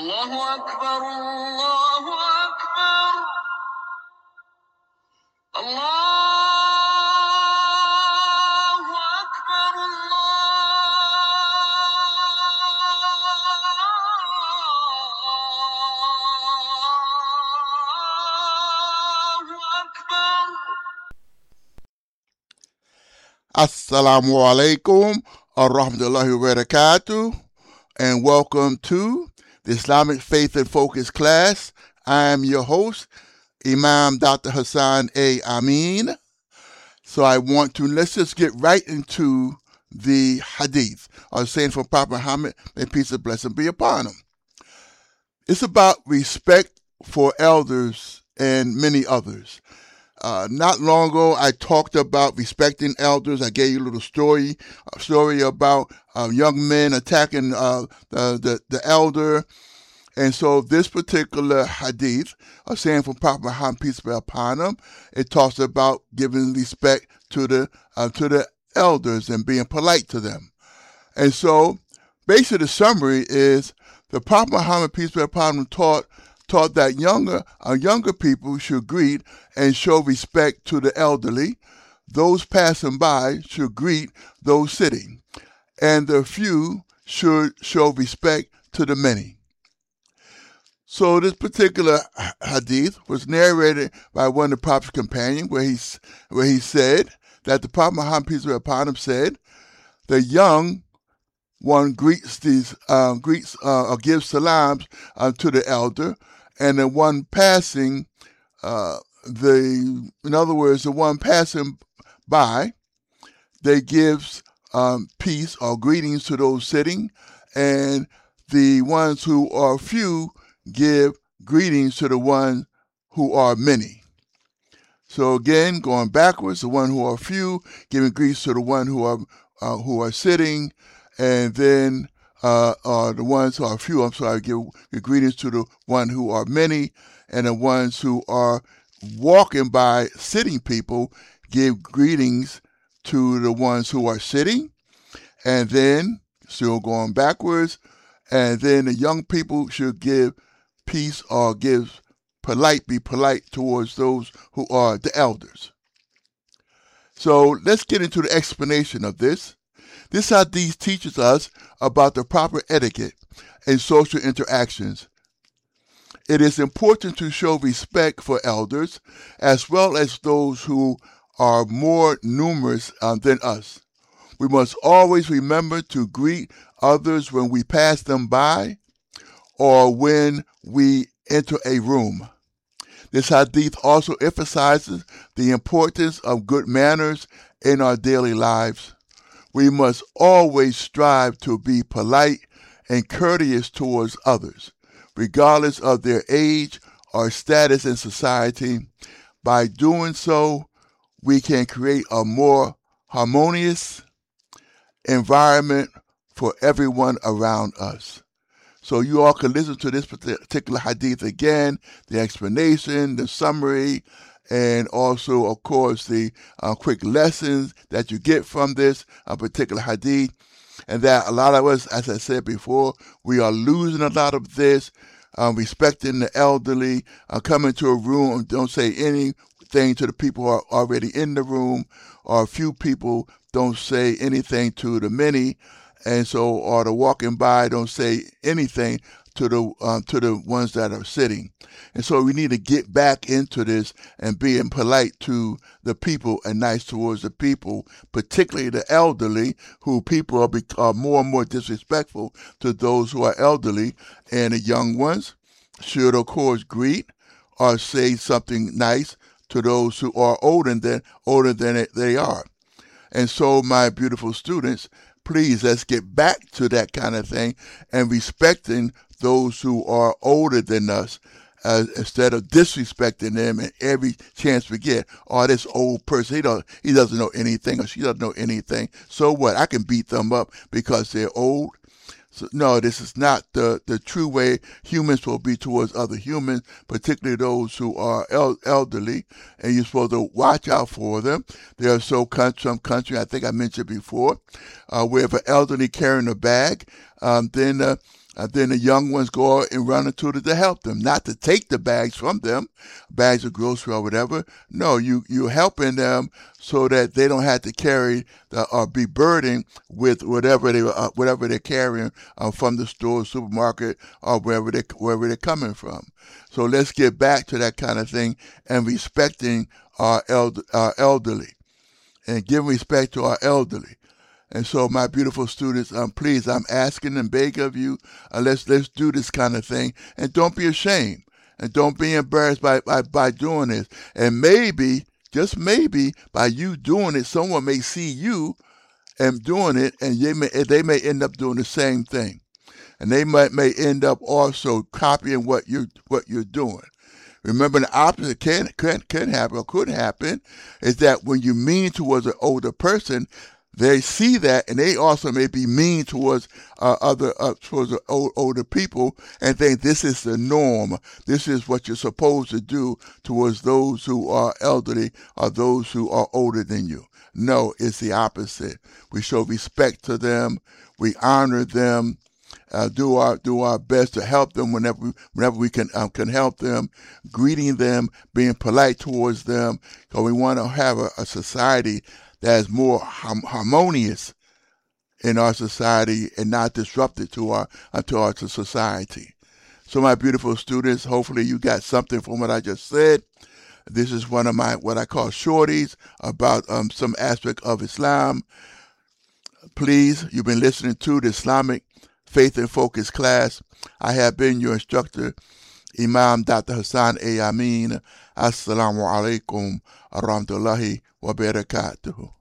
الله أكبر الله أكبر الله أكبر الله أكبر. Assalamu alaikum rahmatullahi wa barakatuh, and welcome to the Islamic Faith and Focus class. I am your host, Imam Dr. Hassan A. Amin. So let's just get right into the hadith, or saying from Prophet Muhammad, may peace and blessing be upon him. It's about respect for elders and many others. Not long ago, I talked about respecting elders. I gave you a little story about young men attacking the elder. And so this particular hadith, saying from Prophet Muhammad, peace be upon him, it talks about giving respect to the elders and being polite to them. And so basically the summary is the Prophet Muhammad, peace be upon him, taught that younger people should greet and show respect to the elderly. Those passing by should greet those sitting, and the few should show respect to the many. So this particular hadith was narrated by one of the Prophet's companions, where he said that the Prophet Muhammad, peace be upon him, said, the young one gives salams to the elder, and the one passing, the one passing by, they gives peace or greetings to those sitting, and the ones who are few give greetings to the ones who are many. So again, going backwards, the one who are few giving greetings to the one who are sitting, and then the ones who are few, give greetings to the one who are many, and the ones who are walking by sitting people give greetings to the ones who are sitting, and then, still going backwards, and then the young people should give peace or be polite towards those who are the elders. So let's get into the explanation of this. This hadith teaches us about the proper etiquette and social interactions. It is important to show respect for elders as well as those who are more numerous than us. We must always remember to greet others when we pass them by or when we enter a room. This hadith also emphasizes the importance of good manners in our daily lives. We must always strive to be polite and courteous towards others, regardless of their age or status in society. By doing so, we can create a more harmonious environment for everyone around us. So you all can listen to this particular hadith again, the explanation, the summary, and also, of course, the quick lessons that you get from this particular hadith. And that a lot of us, as I said before, we are losing a lot of this, respecting the elderly, coming to a room, don't say anything to the people who are already in the room, or a few people don't say anything to the many, and so, or the walking by don't say anything to the ones that are sitting. And so we need to get back into this and being polite to the people and nice towards the people, particularly the elderly, who people are more and more disrespectful to those who are elderly. And the young ones should, of course, greet or say something nice to those who are older than they are. And so, my beautiful students, please, let's get back to that kind of thing and respecting those who are older than us, instead of disrespecting them and every chance we get. Oh, this old person, he doesn't know anything, or she doesn't know anything. So what? I can beat them up because they're old. So, no, this is not the true way humans will be towards other humans, particularly those who are elderly, and you're supposed to watch out for them. There are some countries, I think I mentioned before, where if an elderly carrying a bag, then Then the young ones go out and run into it to help them, not to take the bags from them, bags of grocery or whatever. No, you're helping them so that they don't have to carry or be burdened with whatever they're carrying from the store, supermarket, or wherever they're coming from. So let's get back to that kind of thing and respecting our elderly, and giving respect to our elderly. And so, my beautiful students, please, I'm asking and begging of you, let's do this kind of thing, and don't be ashamed, and don't be embarrassed by doing this. And maybe, just maybe, by you doing it, someone may see you and doing it, and they may end up doing the same thing, and they may end up also copying what you're doing. Remember, the opposite can happen or could happen is that when you mean towards an older person, they see that, and they also may be mean towards older people, and think this is the norm. This is what you're supposed to do towards those who are elderly or those who are older than you. No, it's the opposite. We show respect to them. We honor them. Do our best to help them whenever we can help them, greeting them, being polite towards them, because we want to have a society that is more harmonious in our society and not disruptive to our society. So, my beautiful students, hopefully you got something from what I just said. This is one of my what I call shorties about some aspect of Islam. Please, you've been listening to the Islamic Faith and Focus class. I have been your instructor, Imam Dr. Hassan A. Amin. Assalamu alaikum wa rahmatullahi wa barakatuhu.